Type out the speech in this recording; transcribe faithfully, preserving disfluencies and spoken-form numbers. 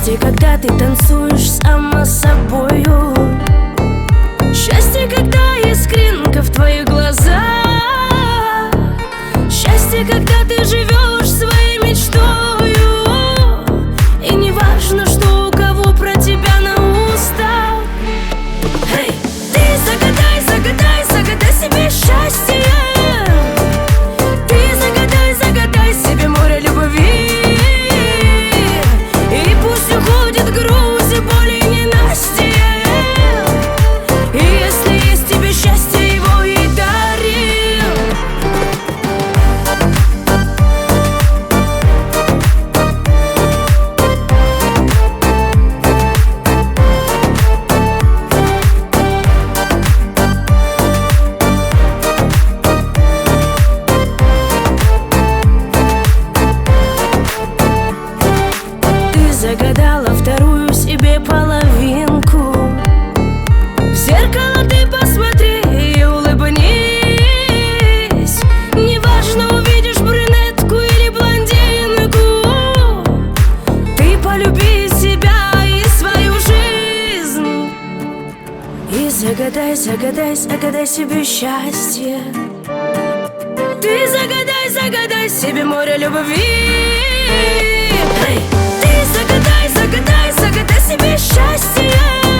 Счастье, когда ты танцуешь сама с собою. Счастье, когда искринка в твоих глазах. Счастье, когда ты живешь своей мечтою. И не важно, что у кого про тебя на устах. Hey! Ты загадай, загадай, загадай себе счастье. Ты загадай, загадай себе море любви. И пусть уходит грусть и боли и ненастье. И если есть тебе счастье, его и дари. Ты загадала вторую себе половинку. В зеркало ты посмотри и улыбнись. Неважно, увидишь брюнетку или блондинку. Ты полюби себя и свою жизнь. И загадай, загадай, загадай себе счастье. Ты загадай, загадай себе море любви. Hey! Ты загадай, загадай, загадай себе счастье.